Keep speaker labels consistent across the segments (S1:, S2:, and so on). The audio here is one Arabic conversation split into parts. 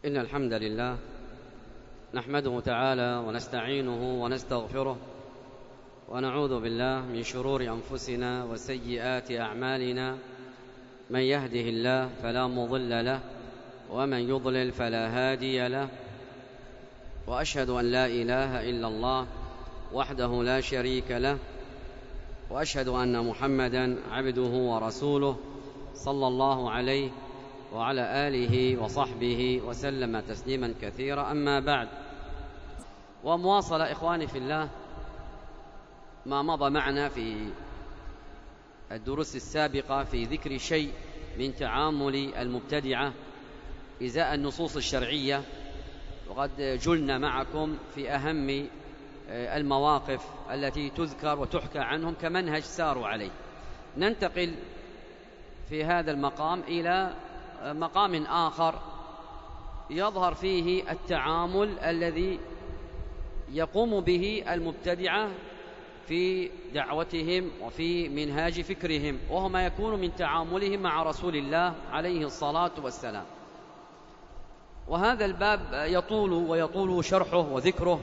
S1: إن الحمد لله نحمده تعالى ونستعينه ونستغفره ونعوذ بالله من شرور أنفسنا وسيئات أعمالنا. من يهده الله فلا مضل له ومن يضلل فلا هادي له، وأشهد أن لا إله إلا الله وحده لا شريك له، وأشهد أن محمدًا عبده ورسوله صلى الله عليه وعلى آله وصحبه وسلم تسليما كثيرا. أما بعد، ومواصلة إخواني في الله ما مضى معنا في الدروس السابقة في ذكر شيء من تعامل المبتدعة إزاء النصوص الشرعية، وقد جلنا معكم في أهم المواقف التي تذكر وتحكى عنهم كمنهج ساروا عليه. ننتقل في هذا المقام إلى مقام آخر يظهر فيه التعامل الذي يقوم به المبتدعة في دعوتهم وفي منهاج فكرهم، وهو ما يكون من تعاملهم مع رسول الله عليه الصلاة والسلام. وهذا الباب يطول شرحه وذكره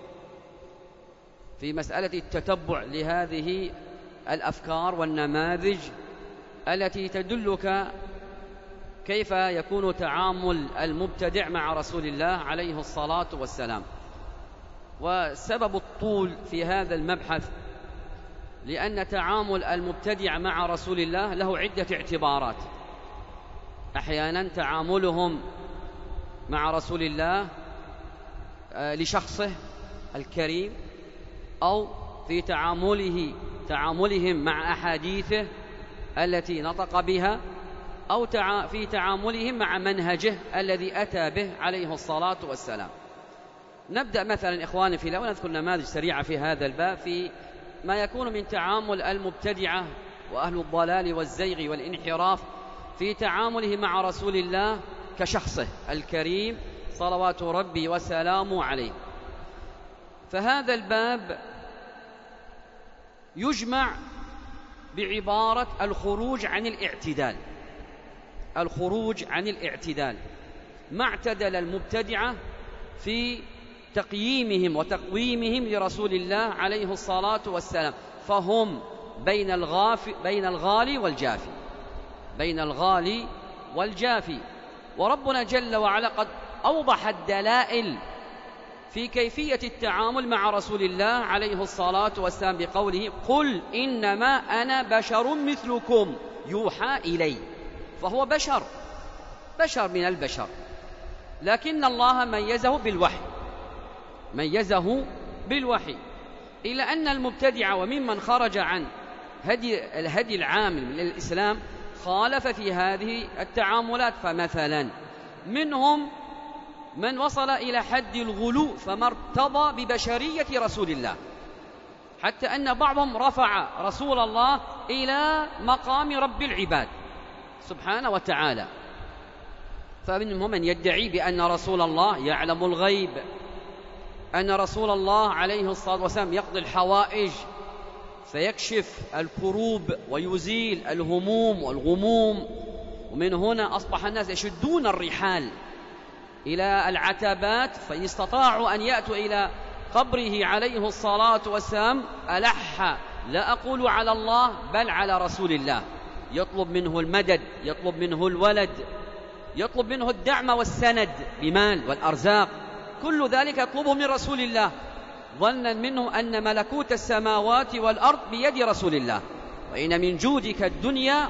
S1: في مسألة التتبع لهذه الأفكار والنماذج التي تدلك كيف يكون تعامل المبتدع مع رسول الله عليه الصلاة والسلام. وسبب الطول في هذا المبحث لأن تعامل المبتدع مع رسول الله له عدة اعتبارات. أحيانا تعاملهم مع رسول الله لشخصه الكريم، أو في تعاملهم مع أحاديثه التي نطق بها، أو في تعاملهم مع منهجه الذي أتى به عليه الصلاة والسلام. نبدأ مثلا إخواني في الله ونذكر نماذج سريعة في هذا الباب في ما يكون من تعامل المبتدعة وأهل الضلال والزيغ والانحراف في تعامله مع رسول الله كشخصه الكريم صلوات ربي وسلامه عليه. فهذا الباب يجمع بعبارة الخروج عن الاعتدال. ما اعتدل المبتدعة في تقييمهم وتقويمهم لرسول الله عليه الصلاة والسلام، فهم بين الغالي والجافي. وربنا جل وعلا قد أوضح الدلائل في كيفية التعامل مع رسول الله عليه الصلاة والسلام بقوله: قل إنما أنا بشر مثلكم يوحى إلي. فهو بشر من البشر، لكن الله ميزه بالوحي إلى أن المبتدع وممن خرج عن الهدي العام من الإسلام خالف في هذه التعاملات. فمثلا منهم من وصل إلى حد الغلو فما ارتضى ببشرية رسول الله، حتى أن بعضهم رفع رسول الله إلى مقام رب العباد سبحانه وتعالى. فمنهم من يدعي بأن رسول الله يعلم الغيب، أن رسول الله عليه الصلاة والسلام يقضي الحوائج فيكشف الكروب ويزيل الهموم والغموم. ومن هنا أصبح الناس يشدون الرحال إلى العتبات فإن استطاعوا أن يأتوا إلى قبره عليه الصلاة والسلام ألح لا أقول على الله بل على رسول الله، يطلب منه المدد، يطلب منه الولد، يطلب منه الدعم والسند بمال والأرزاق، كل ذلك يطلبه من رسول الله، ظنا منه أن ملكوت السماوات والأرض بيد رسول الله. وإن من جودك الدنيا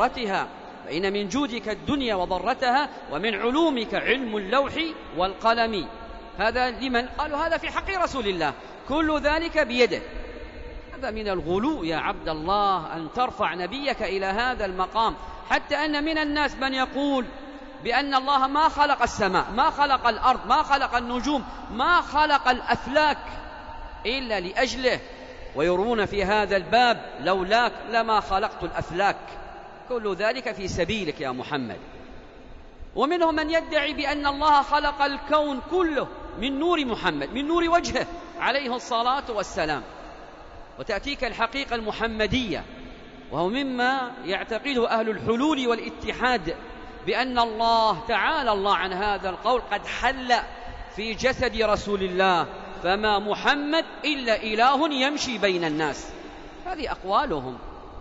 S1: وضرتها ومن علومك علم اللوح والقلم. هذا لمن؟ قالوا هذا في حق رسول الله، كل ذلك بيده. هذا من الغلو يا عبد الله أن ترفع نبيك إلى هذا المقام، حتى أن من الناس من يقول بأن الله ما خلق السماء، ما خلق الأرض، ما خلق النجوم، ما خلق الأفلاك إلا لأجله، ويرون في هذا الباب: لولاك لما خلقت الأفلاك. كل ذلك في سبيلك يا محمد. ومنهم من يدعي بأن الله خلق الكون كله من نور محمد، من نور وجهه عليه الصلاة والسلام. وتأتيك الحقيقة المحمدية، وهو مما يعتقده أهل الحلول والاتحاد بأن الله تعالى الله عن هذا القول قد حل في جسد رسول الله، فما محمد إلا إله يمشي بين الناس. هذه أقوالهم.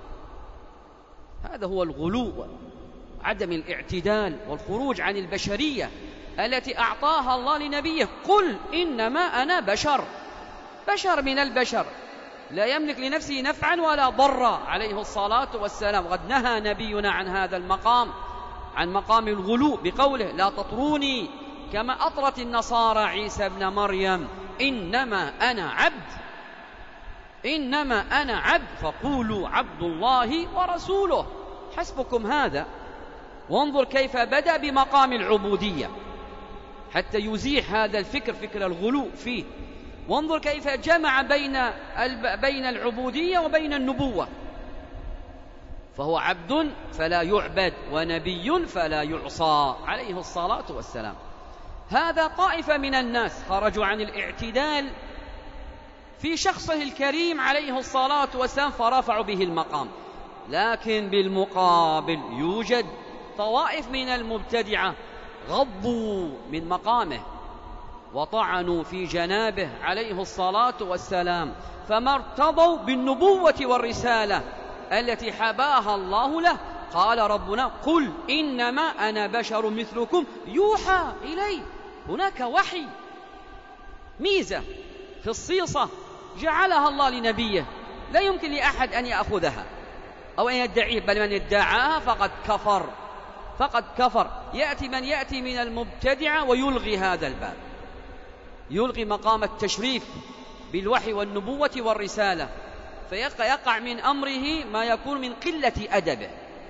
S1: هذا هو الغلو، عدم الاعتدال والخروج عن البشرية التي أعطاها الله لنبيه. قل إنما أنا بشر من البشر، لا يملك لنفسه نفعا ولا ضرا عليه الصلاة والسلام. وقد نهى نبينا عن هذا المقام، عن مقام الغلو، بقوله لا تطروني كما أطرت النصارى عيسى ابن مريم، إنما أنا عبد فقولوا عبد الله ورسوله. حسبكم هذا. وانظر كيف بدأ بمقام العبودية حتى يزيح هذا الفكر، فكر الغلو فيه. وانظر كيف جمع بين العبودية وبين النبوة، فهو عبد فلا يعبد ونبي فلا يعصى عليه الصلاة والسلام. هذا طائفة من الناس خرجوا عن الاعتدال في شخصه الكريم عليه الصلاة والسلام فرفعوا به المقام. لكن بالمقابل يوجد طوائف من المبتدعة غضوا من مقامه وطعنوا في جنابه عليه الصلاة والسلام، فما ارتضوا بالنبوة والرسالة التي حباها الله له. قال ربنا قل إنما أنا بشر مثلكم يوحى إلي. هناك وحي، ميزة خصيصة جعلها الله لنبيه، لا يمكن لأحد أن يأخذها أو أن يدعيه، بل من ادعاها فقد كفر. يأتي من يأتي من المبتدعة ويلغي هذا الباب، يلغي مقام التشريف بالوحي والنبوة والرسالة، فيقع من أمره ما يكون من قلة أدبه،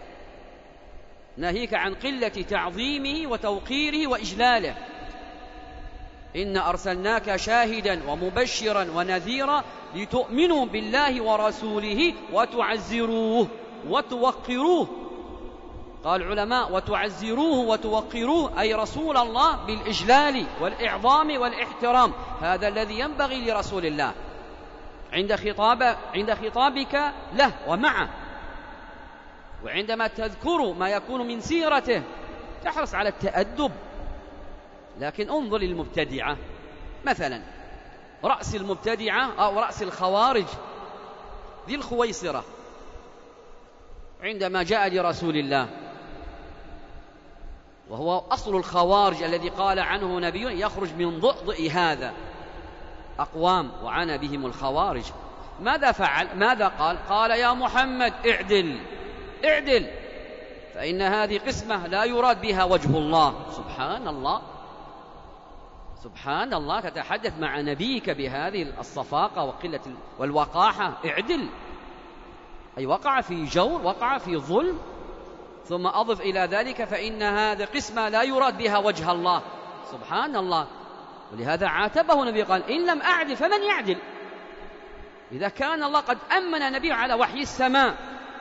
S1: ناهيك عن قلة تعظيمه وتوقيره وإجلاله. إن أرسلناك شاهدا ومبشرا ونذيرا لتؤمنوا بالله ورسوله وتعزروه وتوقروه. قال العلماء وتعزروه وتوقروه أي رسول الله بالإجلال والإعظام والاحترام. هذا الذي ينبغي لرسول الله عند خطابك له ومعه، وعندما تذكر ما يكون من سيرته تحرص على التأدب. لكن انظر للمبتدعة مثلا، رأس المبتدعة أو رأس الخوارج ذي الخويصرة، عندما جاء لرسول الله، وهو أصل الخوارج الذي قال عنه نبي يخرج من ضئضئ هذا أقوام وعنى بهم الخوارج. ماذا فعل؟ ماذا قال؟ قال يا محمد اعدل فإن هذه قسمة لا يراد بها وجه الله. سبحان الله، تتحدث مع نبيك بهذه الصفاقة وقلة والوقاحة. اعدل، أي وقع في جور، وقع في ظلم. ثم أضف إلى ذلك فإن هذه قسمة لا يراد بها وجه الله. سبحان الله. ولهذا عاتبه النبي قال إن لم أعدل فمن يعدل؟ إذا كان الله قد أمن نبيه على وحي السماء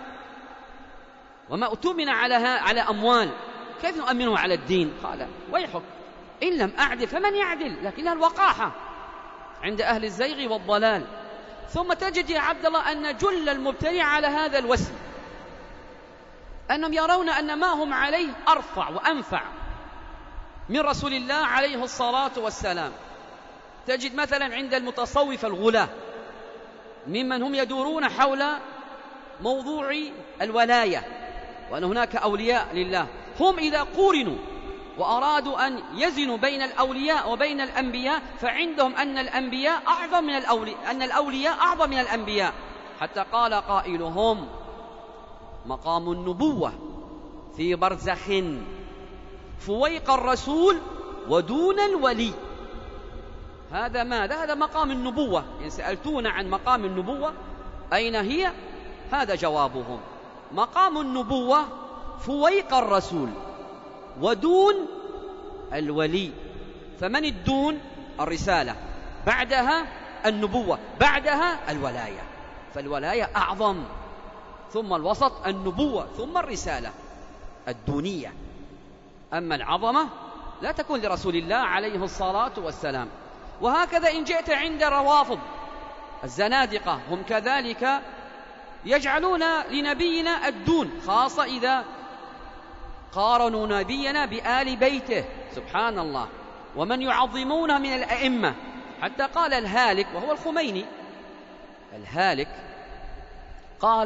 S1: وما أتمن على أموال، كيف نؤمنه على الدين؟ قال ويحك إن لم أعدل فمن يعدل. لكنها الوقاحة عند أهل الزيغ والضلال. ثم تجد يا عبد الله أن جل المبتدع على هذا الوسم، أنهم يرون أن ما هم عليه أرفع وأنفع من رسول الله عليه الصلاة والسلام. تجد مثلا عند المتصوف الغلاة ممن هم يدورون حول موضوع الولاية وأن هناك أولياء لله، هم إذا قورنوا وأرادوا أن يزنوا بين الأولياء وبين الأنبياء فعندهم أن الأنبياء أعظم من الأولياء، أن الأولياء أعظم من الأنبياء، حتى قال قائلهم مقام النبوة في برزخ فويق الرسول ودون الولي. هذا ماذا؟ هذا مقام النبوة. إن سألتون عن مقام النبوة أين هي؟ هذا جوابهم، مقام النبوة فويق الرسول ودون الولي. فمن الدون؟ الرسالة، بعدها النبوة، بعدها الولاية. فالولاية أعظم، ثم الوسط النبوة، ثم الرسالة الدونية. أما العظمة لا تكون لرسول الله عليه الصلاة والسلام. وهكذا إن جئت عند روافض الزنادقة، هم كذلك يجعلون لنبينا الدون، خاصة إذا
S2: قارنوا نبينا بآل بيته، سبحان الله، ومن يعظمون من الأئمة، حتى قال الهالك وهو الخميني، الهالك قال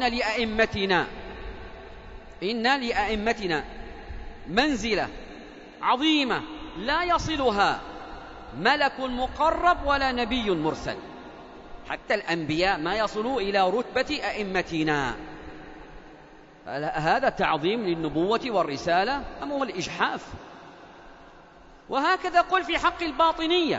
S2: إن لأئمتنا منزلة عظيمة لا يصلها ملك مقرب ولا نبي مرسل، حتى الأنبياء ما يصلوا إلى رتبة أئمتنا. هذا تعظيم للنبوة والرسالة أم هو الإجحاف؟ وهكذا قل في حق الباطنية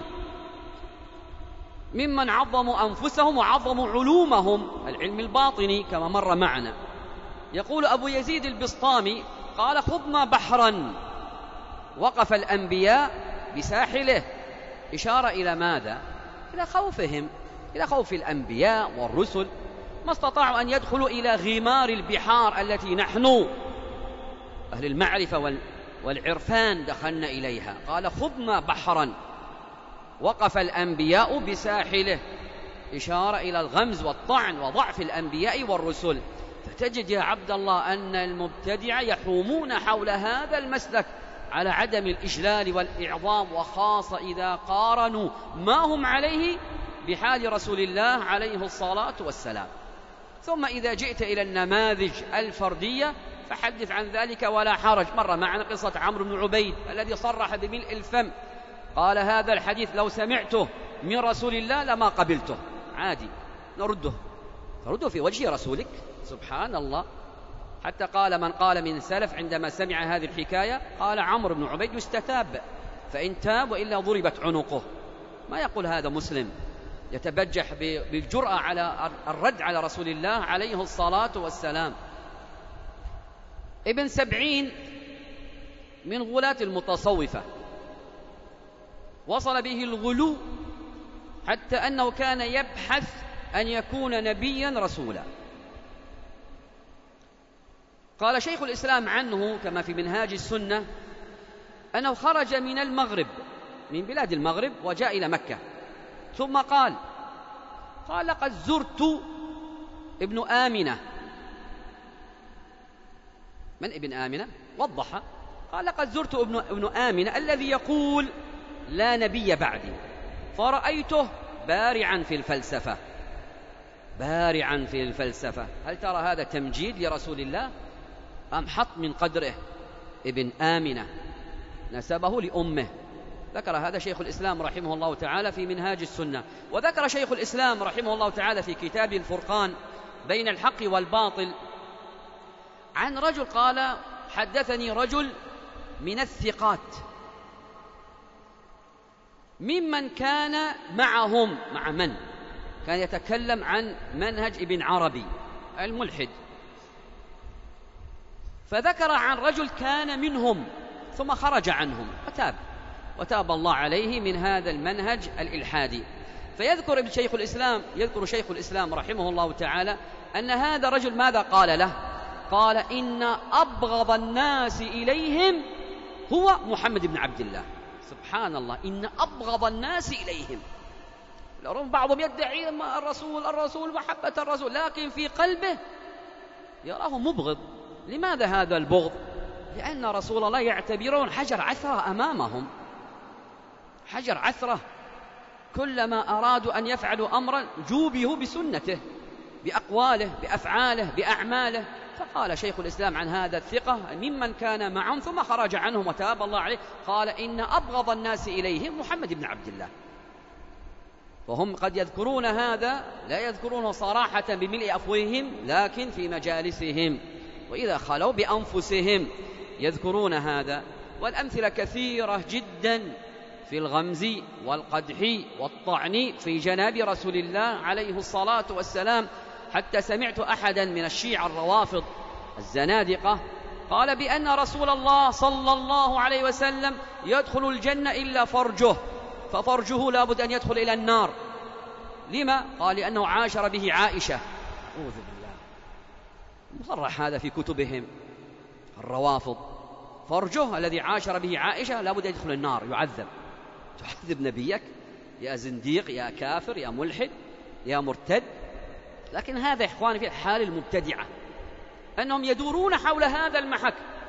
S2: ممن عظموا أنفسهم وعظموا علومهم، العلم الباطني كما مر معنا. يقول أبو يزيد البسطامي قال: خضنا بحرا وقف الأنبياء بساحله، إشارة إلى ماذا؟ إلى خوفهم، إلى خوف الأنبياء والرسل، ما استطاعوا أن يدخلوا إلى غمار البحار التي نحن أهل المعرفة والعرفان دخلنا إليها. قال: خضنا بحرا وقف الأنبياء بساحله، إشارة إلى الغمز والطعن وضعف الأنبياء والرسل. فتجد يا عبد الله أن المبتدع يحومون حول هذا المسلك على عدم الإجلال والإعظام، وخاصة إذا قارنوا ما هم عليه بحال رسول الله عليه الصلاة والسلام. ثم إذا جئت إلى النماذج الفردية فحدث عن ذلك ولا حرج. مر معنا قصة عمرو بن عبيد الذي صرح بملء الفم، قال: هذا الحديث لو سمعته من رسول الله لما قبلته، عادي ترده في وجه رسولك، سبحان الله. حتى قال من قال من سلف عندما سمع هذه الحكاية، قال: عمرو بن عبيد يستتاب، فإن تاب وإلا ضربت عنقه. ما يقول هذا مسلم يتبجح بالجرأة على الرد على رسول الله عليه الصلاة والسلام. ابن سبعين من غلاة المتصوفة وصل به الغلو حتى أنه كان يبحث أن يكون نبيا رسولا. قال شيخ الإسلام عنه كما في منهاج السنة أنه خرج من المغرب، من بلاد المغرب، وجاء إلى مكة، ثم قال: لقد زرت ابن آمنة. من ابن آمنة؟ وضح، قال: لقد زرت ابن آمنة الذي يقول لا نبي بعدي، فرأيته بارعا في الفلسفة. هل ترى هذا تمجيد لرسول الله أم حط من قدره؟ ابن آمنة نسبه لأمه. ذكر هذا شيخ الإسلام رحمه الله تعالى في منهاج السنة. وذكر شيخ الإسلام رحمه الله تعالى في كتاب الفرقان بين الحق والباطل عن رجل قال: حدثني رجل من الثقات ممن كان معهم، مع من كان يتكلم عن منهج ابن عربي الملحد، فذكر عن رجل كان منهم ثم خرج عنهم وتاب الله عليه من هذا المنهج الإلحادي. فيذكر شيخ الإسلام رحمه الله تعالى أن هذا الرجل ماذا قال له؟ قال: إن أبغض الناس إليهم هو محمد بن عبد الله. سبحان الله، إن أبغض الناس إليهم. بعضهم يدعي الرسول محبة الرسول، لكن في قلبه يراه مبغض. لماذا هذا البغض؟ لأن رسول الله يعتبرون حجر عثرة أمامهم، حجر عثرة، كلما أرادوا أن يفعلوا أمرا جوبه بسنته، بأقواله، بأفعاله، بأعماله. فقال شيخ الإسلام عن هذا الثقة ممن كان معهم ثم خرج عنهم وتاب الله عليه، قال: إن أبغض الناس إليهم محمد بن عبد الله. وهم قد يذكرون هذا، لا يذكرونه صراحة بملء أفواههم، لكن في مجالسهم وإذا خلوا بأنفسهم يذكرون هذا. والأمثلة كثيرة جدا في الغمز والقدح والطعن في جناب رسول الله عليه الصلاة والسلام. حتى سمعت أحدا من الشيعة الروافض الزنادقة قال بأن رسول الله صلى الله عليه وسلم يدخل الجنة إلا فرجه، ففرجه لابد أن يدخل إلى النار. لما؟ قال: لأنه عاشر به عائشة. أعوذ بالله، مصرح هذا في كتبهم الروافض. فرجه الذي عاشر به عائشة لابد أن يدخل النار، يعذب. تعذب نبيك يا زنديق، يا كافر، يا ملحد، يا مرتد. لكن هذا يا إخواني في حال المبتدعة، أنهم يدورون حول هذا المحك،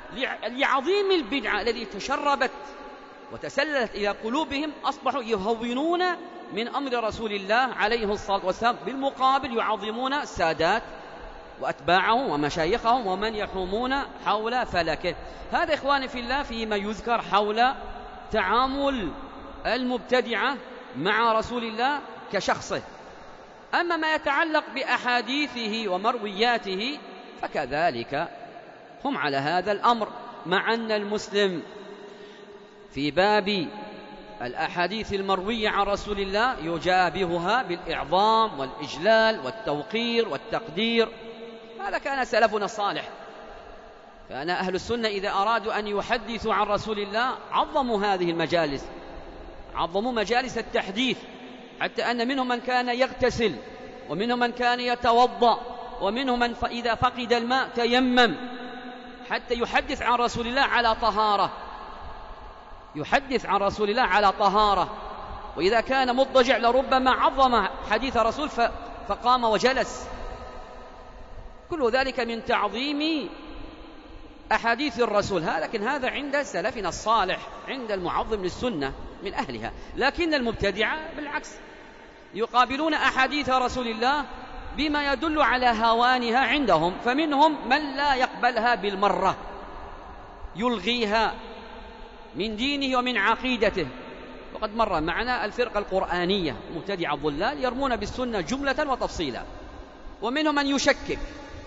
S2: لعظيم البدعة الذي تشربت وتسللت إلى قلوبهم أصبحوا يهونون من أمر رسول الله عليه الصلاة والسلام، بالمقابل يعظمون السادات وأتباعهم ومشايخهم ومن يحومون حول فلكه. هذا إخواني في الله فيما يذكر حول تعامل المبتدعة مع رسول الله كشخصه. أما ما يتعلق بأحاديثه ومروياته فكذلك هم على هذا الأمر، مع أن المسلم في باب الأحاديث المروية عن رسول الله يجابهها بالإعظام والإجلال والتوقير والتقدير. هذا كان سلفنا الصالح. كان أهل السنة إذا أرادوا أن يحدثوا عن رسول الله عظموا هذه المجالس، عظموا مجالس التحديث، حتى أن منهم من كان يغتسل، ومنهم من كان يتوضأ، ومنهم من إذا فقد الماء تيمم، حتى يحدث عن رسول الله على طهارة، يحدث عن رسول الله على طهارة. وإذا كان مضطجع لربما عظم حديث رسول فقام وجلس. كل ذلك من تعظيم أحاديث الرسول. لكن هذا عند سلفنا الصالح، عند المعظم للسنة من أهلها. لكن المبتدعة بالعكس يقابلون أحاديث رسول الله بما يدل على هوانها عندهم، فمنهم من لا يقبلها بالمرة، يلغيها من دينه ومن عقيدته. وقد مر معنا الفرقة القرآنية مبتدعة الضلال يرمون بالسنة جملة وتفصيلا، ومنهم من يشكك،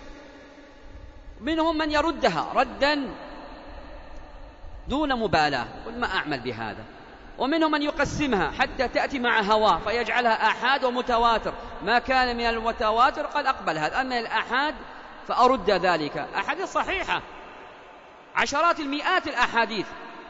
S2: منهم من يردها ردا دون مبالاة، قل ما أعمل بهذا. ومنهم من يقسمها حتى تأتي مع هواه فيجعلها آحاد ومتواتر، ما كان من المتواتر قد أقبل هذا، أما الآحاد فأرد ذلك. أحاديث صحيحة، عشرات المئات الأحاديث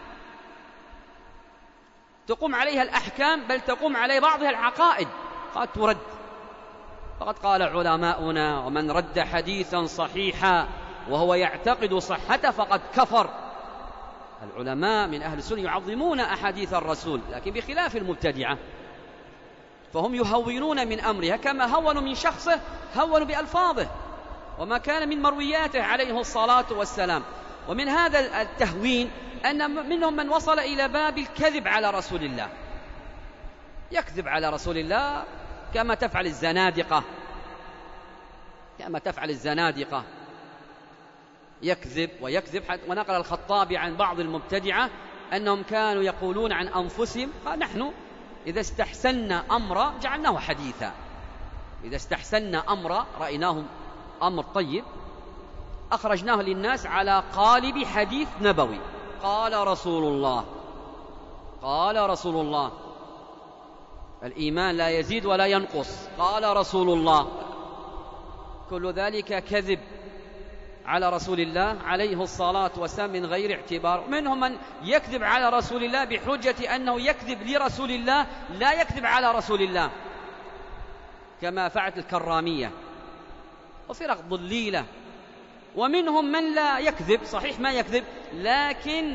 S2: تقوم عليها الأحكام، بل تقوم عليه بعضها العقائد، قد ترد. فقد قال علماؤنا: ومن رد حديثا صحيحا وهو يعتقد صحته فقد كفر. العلماء من أهل السنة يعظمون أحاديث الرسول، لكن بخلاف المبتدعة، فهم يهونون من أمرها، كما هونوا من شخصه هونوا بألفاظه وما كان من مروياته عليه الصلاة والسلام. ومن هذا التهوين أن منهم من وصل إلى باب الكذب على رسول الله، يكذب على رسول الله كما تفعل الزنادقة، كما تفعل الزنادقة، يكذب ويكذب. ونقل الخطابي عن بعض المبتدعة أنهم كانوا يقولون عن أنفسهم: قال نحن إذا استحسنا أمرا جعلناه حديثا، إذا استحسنا أمرا رأيناه أمر طيب أخرجناه للناس على قالب حديث نبوي، قال رسول الله، قال رسول الله، الإيمان لا يزيد ولا ينقص، قال رسول الله. كل ذلك كذب على رسول الله عليه الصلاة والسلام من غير اعتبار. منهم من يكذب على رسول الله بحجة أنه يكذب لرسول الله، لا يكذب على رسول الله، كما فعلت الكرامية وفرق ضليلة. ومنهم من لا يكذب، صحيح ما يكذب، لكن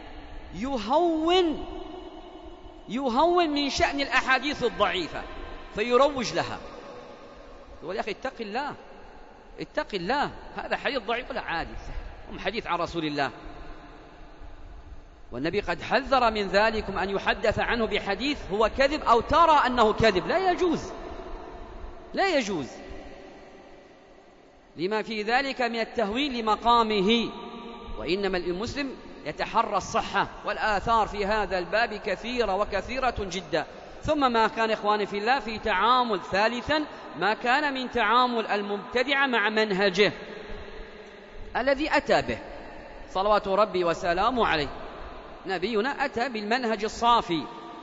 S2: يهون من شأن الأحاديث الضعيفة فيروج لها. يقول: يا أخي اتق الله، اتق الله، هذا حديث ضعيف ولا عادي، هم حديث عن رسول الله، والنبي قد حذر من ذلكم أن يحدث عنه بحديث هو كذب أو ترى أنه كذب. لا يجوز، لا يجوز، لما في ذلك من التهويل لمقامه. وإنما المسلم يتحرى الصحة، والآثار في هذا الباب كثيرة وكثيرة جدا. ثم ما كان إخواني في الله في تعامل ثالثا، ما كان من تعامل المبتدع مع منهجه الذي أتى به صلوات ربي وسلامه عليه. نبينا أتى بالمنهج الصافي،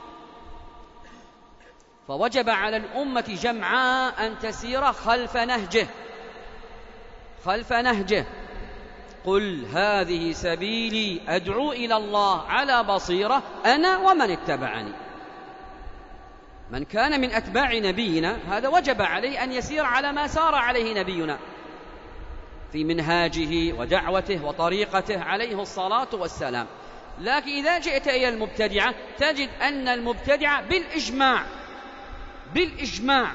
S2: فوجب على الأمة جمعاء أن تسير خلف نهجه، خلف نهجه. قل هذه سبيلي أدعو إلى الله على بصيرة أنا ومن اتبعني. من كان من أتباع نبينا هذا وجب عليه أن يسير على ما سار عليه نبينا في منهاجه ودعوته وطريقته عليه الصلاة والسلام. لكن إذا جئت إلى المبتدعة تجد أن المبتدعة بالإجماع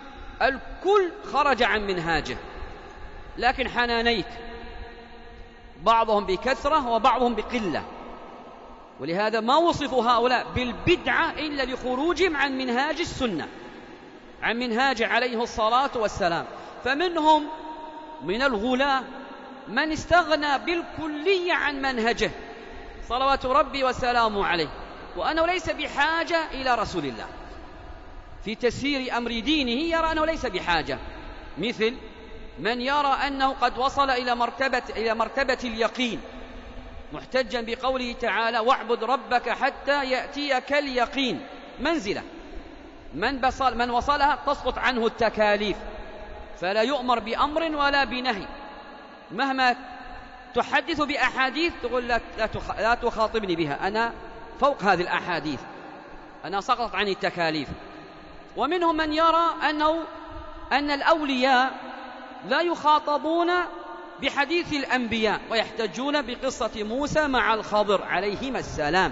S2: الكل خرج عن منهاجه. لكن حنانيك بعضهم بكثرة وبعضهم بقلة، ولهذا ما وصفوا هؤلاء بالبدعة إلا لخروجهم عن منهاج السنة، عن منهاج عليه الصلاة والسلام. فمنهم من الغلاة من استغنى بالكلية عن منهجه صلوات ربي وسلامه عليه، وأنه ليس بحاجة إلى رسول الله في تسيير أمر دينه، يرى أنه ليس بحاجة، مثل من يرى أنه قد وصل إلى مرتبة اليقين، محتجا بقوله تعالى: واعبد ربك حتى يأتيك اليقين، منزلة من وصلها تسقط عنه التكاليف، فلا يؤمر بأمر ولا بنهي، مهما تحدث بأحاديث تقول لا تخاطبني بها، أنا فوق هذه الأحاديث، أنا سقطت عن التكاليف. ومنهم من يرى أن الأولياء لا يخاطبون بحديث الأنبياء، ويحتجون بقصة موسى مع الخضر عليهما السلام،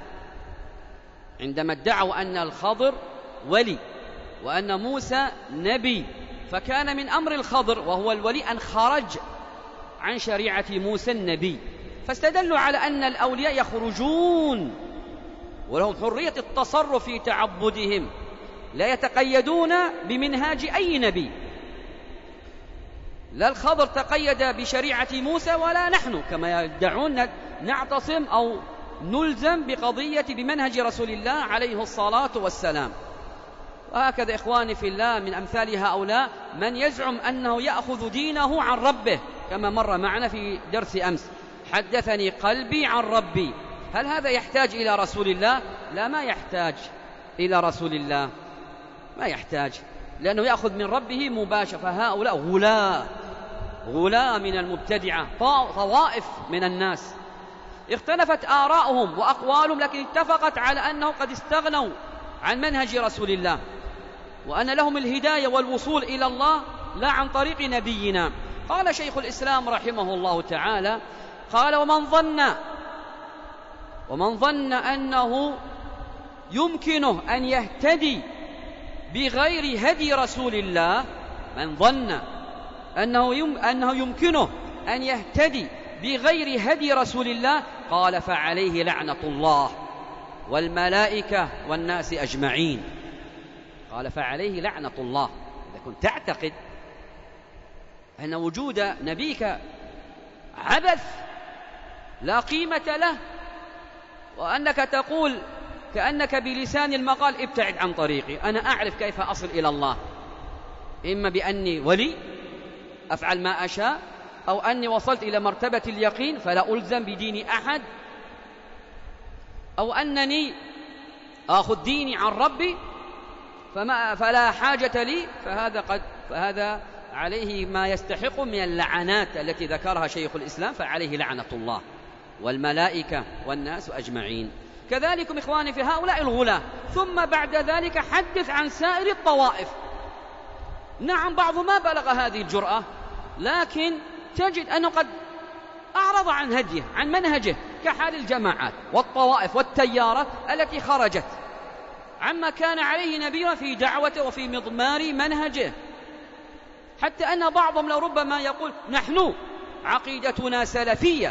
S2: عندما ادعوا أن الخضر ولي وأن موسى نبي، فكان من أمر الخضر وهو الولي أن خرج عن شريعة موسى النبي، فاستدلوا على أن الأولياء يخرجون ولهم حرية التصرف في تعبدهم، لا يتقيدون بمنهاج أي نبي، لا الخضر تقيد بشريعة موسى ولا نحن كما يدعون نعتصم أو نلزم بمنهج رسول الله عليه الصلاة والسلام. وهكذا إخواني في الله من أمثال هؤلاء من يزعم أنه يأخذ دينه عن ربه، كما مر معنا في درس أمس: حدثني قلبي عن ربي. هل هذا يحتاج إلى رسول الله؟ لا، ما يحتاج إلى رسول الله، ما يحتاج، لأنه يأخذ من ربه مباشرة. فهؤلاء غلاة من المبتدعة، طوائف من الناس اختلفت آراؤهم وأقوالهم، لكن اتفقت على أنه قد استغنوا عن منهج رسول الله، وأن لهم الهداية والوصول إلى الله لا عن طريق نبينا. قال شيخ الإسلام رحمه الله تعالى: قال: ومن ظن أنه يمكنه أن يهتدي بغير هدي رسول الله، من ظن أنه يمكنه أن يهتدي بغير هدي رسول الله، قال: فعليه لعنة الله والملائكة والناس أجمعين. قال: فعليه لعنة الله. إذا كنت تعتقد أن وجود نبيك عبث لا قيمة له، وأنك تقول كأنك بلسان المقال: ابتعد عن طريقي، أنا أعرف كيف أصل إلى الله، إما بأني ولي أفعل ما أشاء، أو أني وصلت إلى مرتبة اليقين فلا ألزم بدين أحد، أو أنني آخذ ديني عن ربي فلا حاجة لي، فهذا عليه ما يستحق من اللعنات التي ذكرها شيخ الإسلام: فعليه لعنة الله والملائكة والناس أجمعين. كذلكم إخواني في هؤلاء الغلاة. ثم بعد ذلك حدث عن سائر الطوائف. نعم، بعض ما بلغ هذه الجرأة، لكن تجد أنه قد أعرض عن هديه، عن منهجه، كحال الجماعات والطوائف والتيارات التي خرجت عما كان عليه نبينا في دعوته وفي مضمار منهجه، حتى أن بعضهم لربما يقول: نحن عقيدتنا سلفية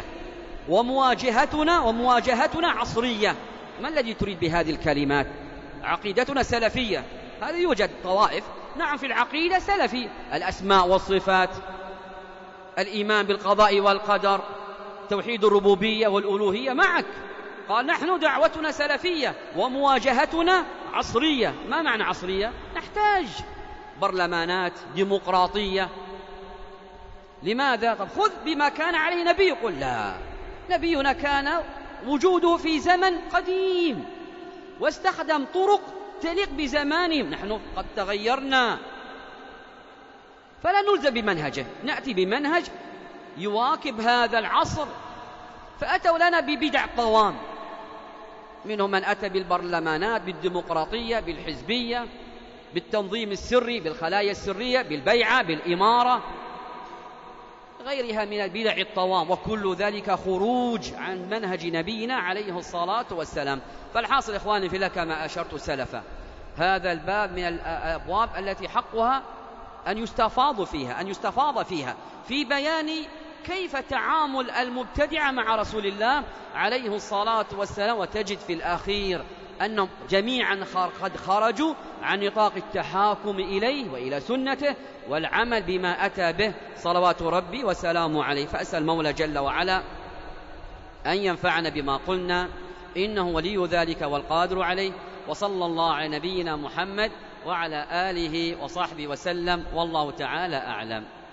S2: ومواجهتنا عصرية. ما الذي تريد بهذه الكلمات؟ عقيدتنا سلفية، هذا يوجد طوائف نعم في العقيدة سلفي، الأسماء والصفات، الإيمان بالقضاء والقدر، توحيد الربوبية والألوهية معك. قال: نحن دعوتنا سلفية ومواجهتنا عصرية. ما معنى عصرية؟ نحتاج برلمانات، ديمقراطية. لماذا؟ طب خذ بما كان عليه نبي. يقول: لا، نبينا كان وجوده في زمن قديم واستخدم طرق تليق بزمانهم، نحن قد تغيرنا، فلا نلزم بمنهجه، نأتي بمنهج يواكب هذا العصر. فأتوا لنا ببدع طوام، منهم من أتى بالبرلمانات، بالديمقراطية، بالحزبية، بالتنظيم السري، بالخلايا السرية، بالبيعة، بالإمارة، غيرها من البدع الطوام، وكل ذلك خروج عن منهج نبينا عليه الصلاة والسلام. فالحاصل إخواني في الله كما أشرت سلفا، هذا الباب من الأبواب التي حقها أن يستفاض فيها في بيان كيف تعامل المبتدعة مع رسول الله عليه الصلاة والسلام. وتجد في الأخير أنهم جميعا قد خرجوا عن نطاق التحاكم إليه وإلى سنته والعمل بما أتى به صلوات ربي وسلامه عليه. فأسأل المولى جل وعلا أن ينفعنا بما قلنا، إنه ولي ذلك والقادر عليه. وصلى الله على نبينا محمد وعلى آله وصحبه وسلم، والله تعالى أعلم.